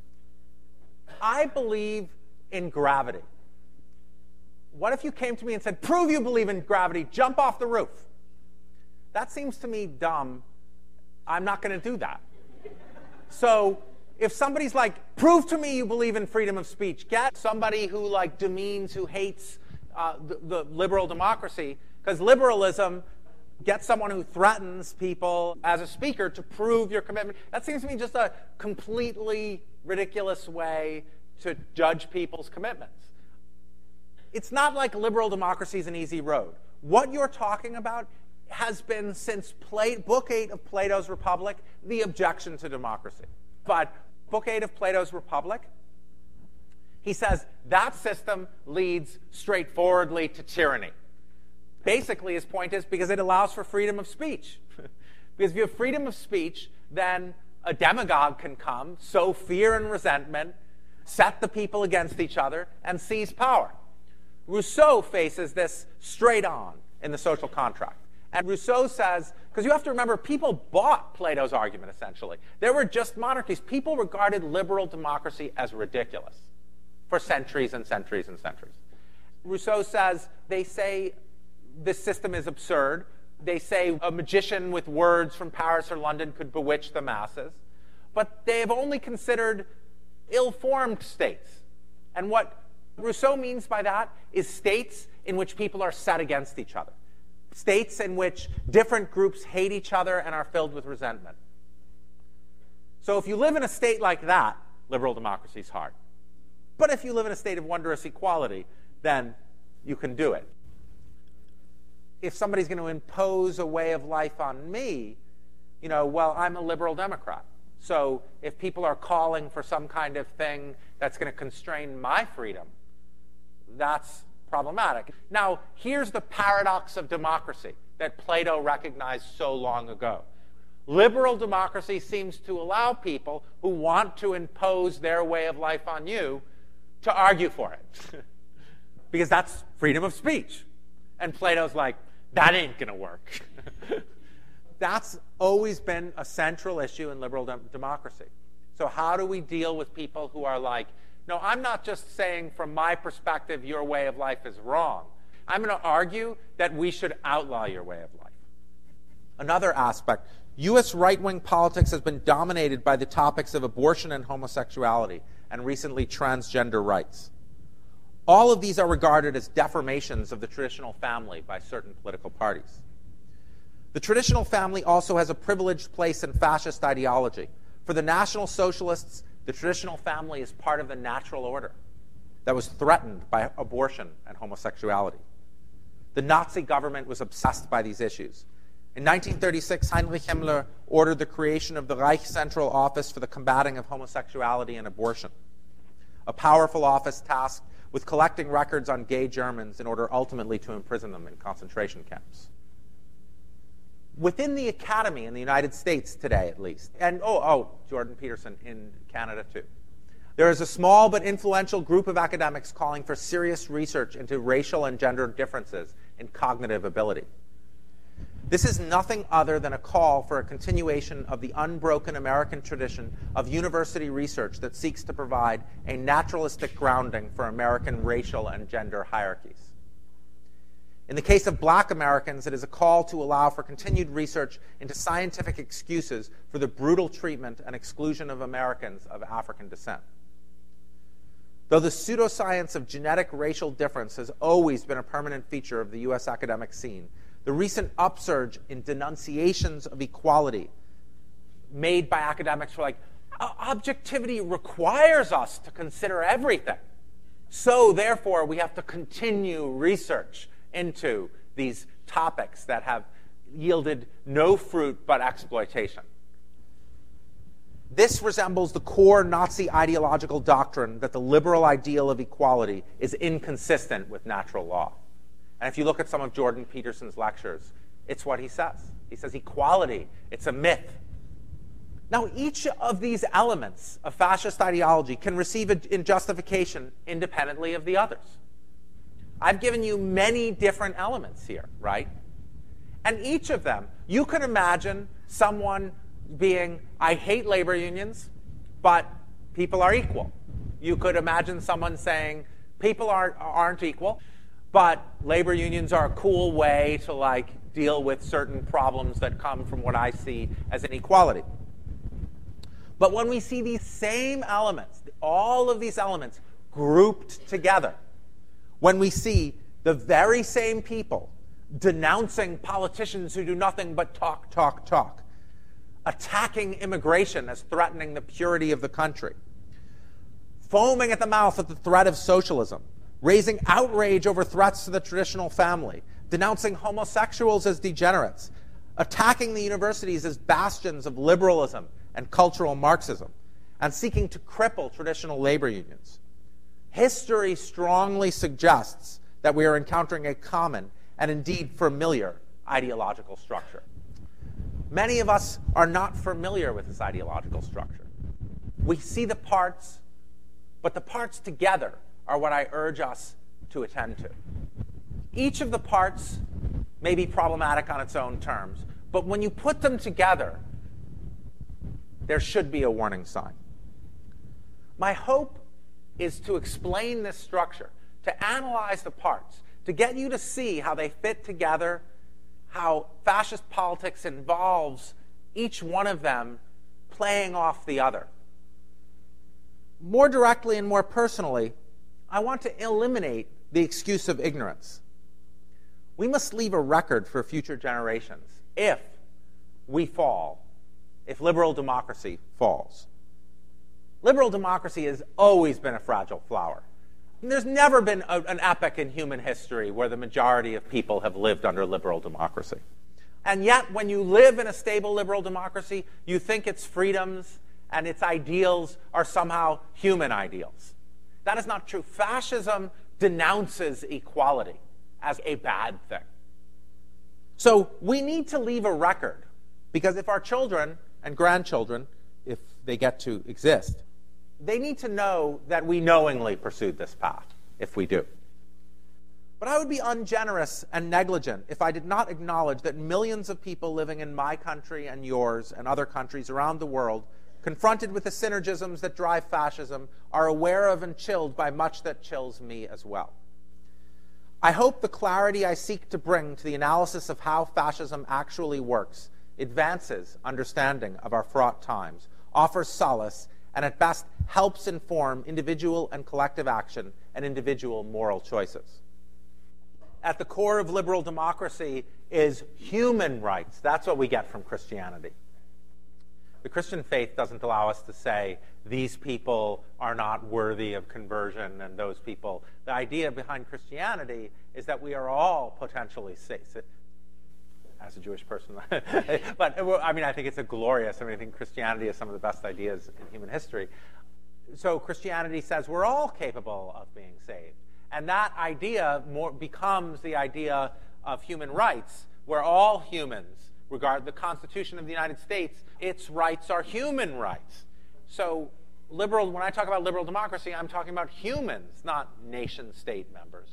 I believe in gravity. What if you came to me and said, prove you believe in gravity, jump off the roof? That seems to me dumb. I'm not going to do that. So if somebody's like, prove to me you believe in freedom of speech, get somebody who like demeans, who hates uh, the, the liberal democracy, because liberalism get someone who threatens people as a speaker to prove your commitment. That seems to me just a completely ridiculous way to judge people's commitments. It's not like liberal democracy is an easy road. What you're talking about has been, since Pla- Book eight of Plato's Republic, the objection to democracy. But Book eight of Plato's Republic, he says that system leads straightforwardly to tyranny. Basically, his point is because it allows for freedom of speech. Because if you have freedom of speech, then a demagogue can come, sow fear and resentment, set the people against each other, and seize power. Rousseau faces this straight on in The Social Contract. And Rousseau says, because you have to remember, people bought Plato's argument, essentially. There were just monarchies. People regarded liberal democracy as ridiculous for centuries and centuries and centuries. Rousseau says, they say this system is absurd. They say a magician with words from Paris or London could bewitch the masses. But they have only considered ill-formed states. And what Rousseau means by that is states in which people are set against each other. States in which different groups hate each other and are filled with resentment. So if you live in a state like that, liberal democracy is hard. But if you live in a state of wondrous equality, then you can do it. If somebody's going to impose a way of life on me, you know, well, I'm a liberal Democrat. So if people are calling for some kind of thing that's going to constrain my freedom, that's problematic. Now, here's the paradox of democracy that Plato recognized so long ago. Liberal democracy seems to allow people who want to impose their way of life on you to argue for it. Because that's freedom of speech. And Plato's like, that ain't going to work. That's always been a central issue in liberal de- democracy. So how do we deal with people who are like, no, I'm not just saying from my perspective your way of life is wrong. I'm going to argue that we should outlaw your way of life. Another aspect, U S right-wing politics has been dominated by the topics of abortion and homosexuality, and recently transgender rights. All of these are regarded as deformations of the traditional family by certain political parties. The traditional family also has a privileged place in fascist ideology. For the National Socialists, the traditional family is part of the natural order that was threatened by abortion and homosexuality. The Nazi government was obsessed by these issues. In nineteen thirty-six, Heinrich Himmler ordered the creation of the Reich Central Office for the Combating of Homosexuality and Abortion, a powerful office tasked with collecting records on gay Germans in order ultimately to imprison them in concentration camps. Within the academy in the United States today, at least, and oh, oh, Jordan Peterson in Canada too, there is a small but influential group of academics calling for serious research into racial and gender differences in cognitive ability. This is nothing other than a call for a continuation of the unbroken American tradition of university research that seeks to provide a naturalistic grounding for American racial and gender hierarchies. In the case of black Americans, it is a call to allow for continued research into scientific excuses for the brutal treatment and exclusion of Americans of African descent. Though the pseudoscience of genetic racial difference has always been a permanent feature of the U S academic scene, the recent upsurge in denunciations of equality made by academics were like, objectivity requires us to consider everything. So therefore, we have to continue research into these topics that have yielded no fruit but exploitation. This resembles the core Nazi ideological doctrine that the liberal ideal of equality is inconsistent with natural law. And if you look at some of Jordan Peterson's lectures, it's what he says. He says equality, it's a myth. Now, each of these elements of fascist ideology can receive a, in justification independently of the others. I've given you many different elements here, right? And each of them, you could imagine someone being, I hate labor unions, but people are equal. You could imagine someone saying, people aren't, aren't equal, but labor unions are a cool way to like deal with certain problems that come from what I see as inequality. But when we see these same elements, all of these elements grouped together, when we see the very same people denouncing politicians who do nothing but talk, talk, talk, attacking immigration as threatening the purity of the country, foaming at the mouth at the threat of socialism, raising outrage over threats to the traditional family, denouncing homosexuals as degenerates, attacking the universities as bastions of liberalism and cultural Marxism, and seeking to cripple traditional labor unions. History strongly suggests that we are encountering a common and indeed familiar ideological structure. Many of us are not familiar with this ideological structure. We see the parts, but the parts together are what I urge us to attend to. Each of the parts may be problematic on its own terms, but when you put them together, there should be a warning sign. My hope is to explain this structure, to analyze the parts, to get you to see how they fit together, how fascist politics involves each one of them playing off the other. More directly and more personally, I want to eliminate the excuse of ignorance. We must leave a record for future generations if we fall, if liberal democracy falls. Liberal democracy has always been a fragile flower. There's never been a, an epoch in human history where the majority of people have lived under liberal democracy. And yet, when you live in a stable liberal democracy, you think its freedoms and its ideals are somehow human ideals. That is not true. Fascism denounces equality as a bad thing. So we need to leave a record, because if our children and grandchildren, if they get to exist, they need to know that we knowingly pursued this path, if we do. But I would be ungenerous and negligent if I did not acknowledge that millions of people living in my country and yours and other countries around the world, confronted with the synergisms that drive fascism, are aware of and chilled by much that chills me as well. I hope the clarity I seek to bring to the analysis of how fascism actually works advances understanding of our fraught times, offers solace, and at best helps inform individual and collective action and individual moral choices. At the core of liberal democracy is human rights. That's what we get from Christianity. The Christian faith doesn't allow us to say these people are not worthy of conversion and those people. The idea behind Christianity is that we are all potentially safe. As a Jewish person, but I mean, I think it's a glorious. I mean, I think Christianity is some of the best ideas in human history. So Christianity says we're all capable of being saved, and that idea more becomes the idea of human rights, where all humans, regard the Constitution of the United States, its rights are human rights. So liberal. When I talk about liberal democracy, I'm talking about humans, not nation-state members.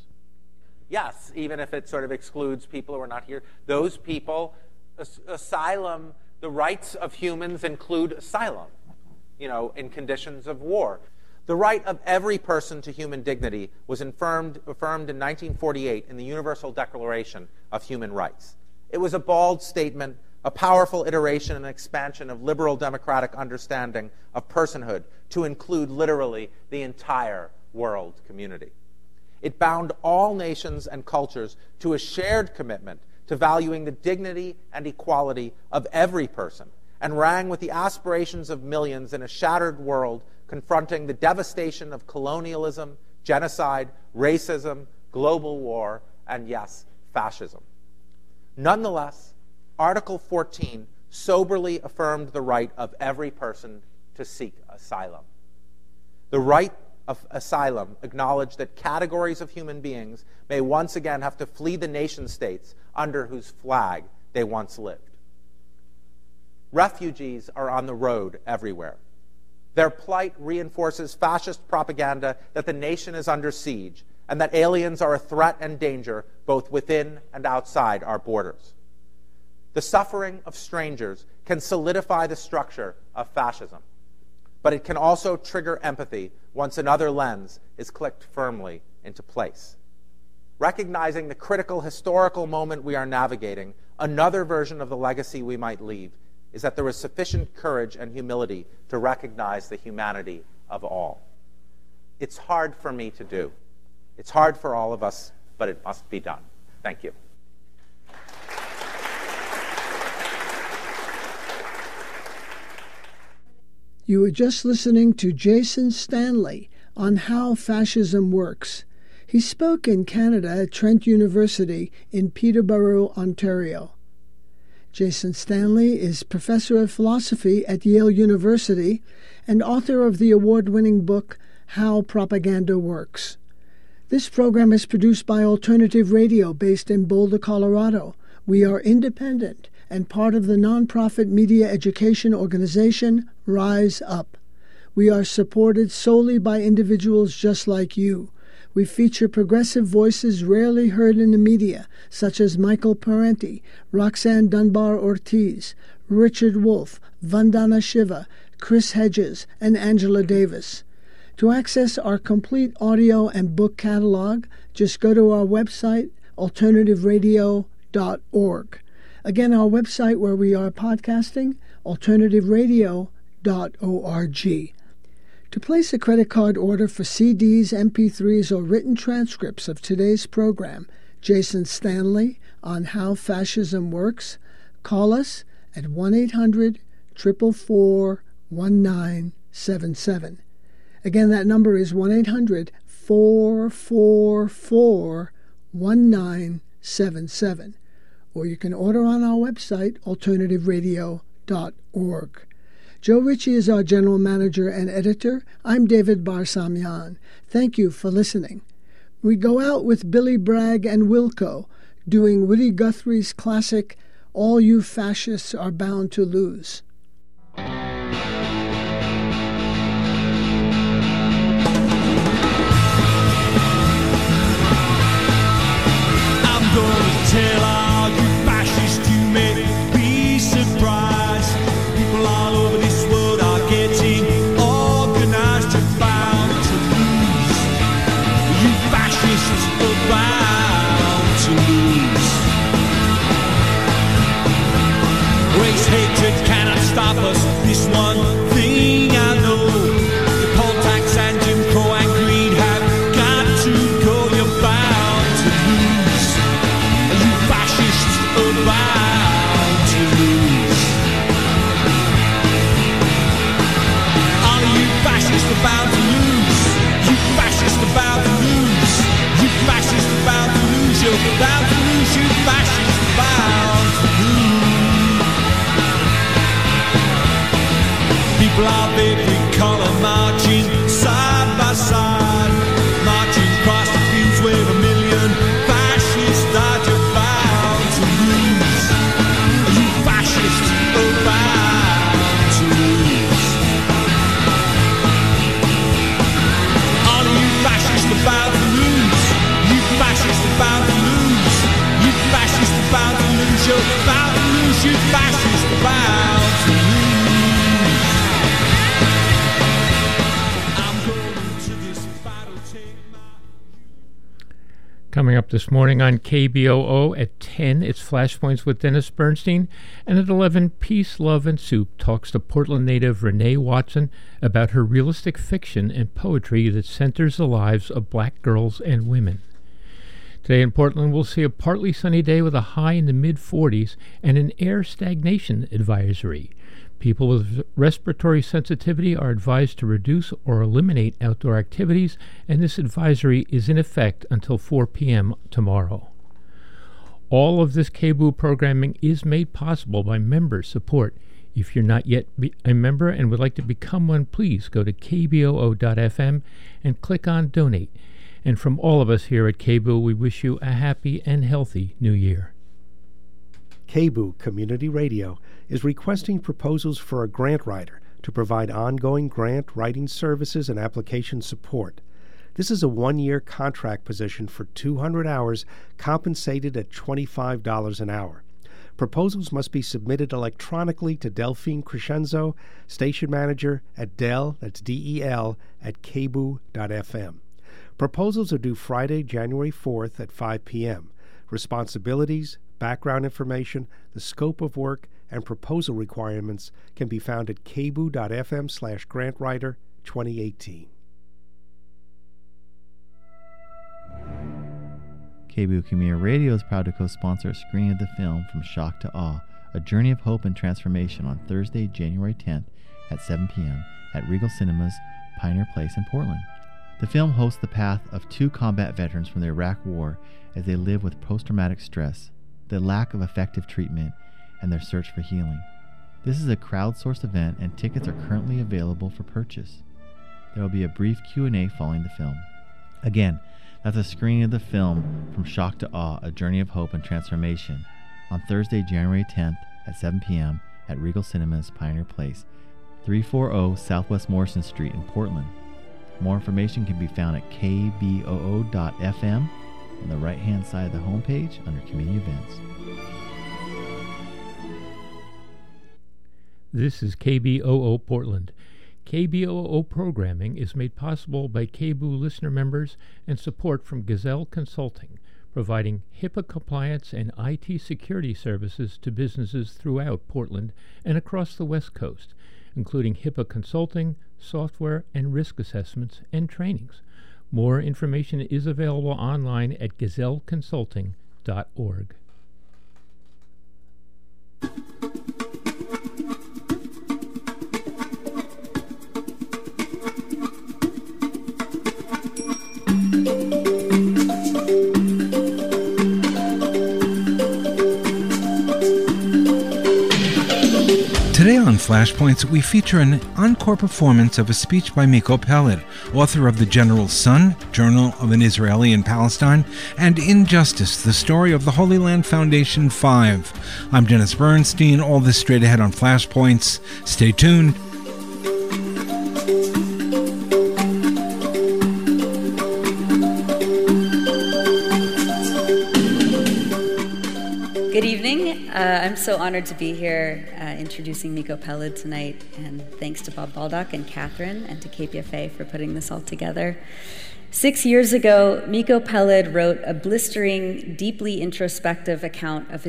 Yes, even if it sort of excludes people who are not here, those people, as- asylum, the rights of humans include asylum, you know, in conditions of war. The right of every person to human dignity was affirmed, affirmed in nineteen forty-eight in the Universal Declaration of Human Rights. It was a bald statement, a powerful iteration and expansion of liberal democratic understanding of personhood to include literally the entire world community. It bound all nations and cultures to a shared commitment to valuing the dignity and equality of every person, and rang with the aspirations of millions in a shattered world confronting the devastation of colonialism, genocide, racism, global war, and yes, fascism. Nonetheless, Article fourteen soberly affirmed the right of every person to seek asylum. The right of asylum acknowledged that categories of human beings may once again have to flee the nation-states under whose flag they once lived. Refugees are on the road everywhere. Their plight reinforces fascist propaganda that the nation is under siege and that aliens are a threat and danger both within and outside our borders. The suffering of strangers can solidify the structure of fascism, but it can also trigger empathy once another lens is clicked firmly into place. Recognizing the critical historical moment we are navigating, another version of the legacy we might leave is that there is sufficient courage and humility to recognize the humanity of all. It's hard for me to do. It's hard for all of us, but it must be done. Thank you. You were just listening to Jason Stanley on How Fascism Works. He spoke in Canada at Trent University in Peterborough, Ontario. Jason Stanley is professor of philosophy at Yale University and author of the award-winning book How Propaganda Works. This program is produced by Alternative Radio based in Boulder, Colorado. We are independent and part of the nonprofit media education organization Rise Up. We are supported solely by individuals just like you. We feature progressive voices rarely heard in the media, such as Michael Parenti, Roxanne Dunbar-Ortiz, Richard Wolff, Vandana Shiva, Chris Hedges, and Angela Davis. To access our complete audio and book catalog, just go to our website, alternative radio dot org. Again, our website where we are podcasting, alternative radio dot org. To place a credit card order for C Ds, M P threes, or written transcripts of today's program, Jason Stanley on How Fascism Works, call us at one eight hundred, four four four, one nine seven seven. Again, that number is one eight hundred, four four four, one nine seven seven. Or you can order on our website, alternative radio dot org. Joe Ritchie is our general manager and editor. I'm David Barsamian. Thank you for listening. We go out with Billy Bragg and Wilco doing Woody Guthrie's classic, All You Fascists Are Bound to Lose. I'm gonna tell all you fascists you may be surprised. People all over this world are getting organized and bound to lose. You fascists are bound to lose. Race hatred cannot stop us. This one thing I know. The poll tax and Jim Crow and greed have got to go. You're bound to lose. You fascists are bound to lose. All of you fascists are bound to lose. You fascists are bound to lose. You fascists are bound to lose. You're bound to lose. You fascists are bound to lose. People of every color marching side by side, marching across the fields where a million fascists died. You're bound to lose. You fascists are bound to lose. All of you fascists are bound to lose. You fascists are bound to lose. You fascists are bound to lose. You're bound to lose. You fascists are bound to lose. Coming up this morning on K B O O at ten, it's Flashpoints with Dennis Bernstein, and at eleven, Peace, Love, and Soup talks to Portland native Renee Watson about her realistic fiction and poetry that centers the lives of black girls and women. Today in Portland, we'll see a partly sunny day with a high in the mid forties and an air stagnation advisory. People with respiratory sensitivity are advised to reduce or eliminate outdoor activities, and this advisory is in effect until four p.m. tomorrow. All of this K B O O programming is made possible by member support. If you're not yet a member and would like to become one, please go to k b o o dot f m and click on Donate. And from all of us here at K B O O, we wish you a happy and healthy New Year. K B O O Community Radio is requesting proposals for a grant writer to provide ongoing grant writing services and application support. This is a one-year contract position for two hundred hours, compensated at twenty-five dollars an hour. Proposals must be submitted electronically to Delphine Crescenzo, station manager at Del, that's D E L, at k b o o dot f m. Proposals are due Friday, January fourth at five p.m. Responsibilities, background information, the scope of work, and proposal requirements can be found at k b o o dot f m slash grant writer twenty eighteen. K B O O Community Radio is proud to co-sponsor a screening of the film From Shock to Awe, A Journey of Hope and Transformation on Thursday, January tenth at seven p.m. at Regal Cinemas, Pioneer Place in Portland. The film hosts the path of two combat veterans from the Iraq War as they live with post-traumatic stress, the lack of effective treatment, and their search for healing. This is a crowdsourced event and tickets are currently available for purchase. There will be a brief Q and A following the film. Again, that's a screening of the film From Shock to Awe, A Journey of Hope and Transformation on Thursday, January tenth at seven p.m. at Regal Cinemas, Pioneer Place, three forty Southwest Morrison Street in Portland. More information can be found at k b o o dot f m on the right-hand side of the homepage under Community Events. This is K B O O Portland. K B O O programming is made possible by K B O O listener members and support from Gazelle Consulting, providing HIPAA compliance and I T security services to businesses throughout Portland and across the West Coast, including HIPAA consulting, software and risk assessments, and trainings. More information is available online at gazelle consulting dot org. Today on Flashpoints, we feature an encore performance of a speech by Miko Peled, author of The General's Son, Journal of an Israeli in Palestine, and Injustice, the story of the Holy Land Foundation five. I'm Dennis Bernstein, all this straight ahead on Flashpoints. Stay tuned. Good evening. Uh, I'm so honored to be here uh, introducing Miko Peled tonight, and thanks to Bob Baldock and Catherine and to K P F A for putting this all together. Six years ago, Miko Peled wrote a blistering, deeply introspective account of his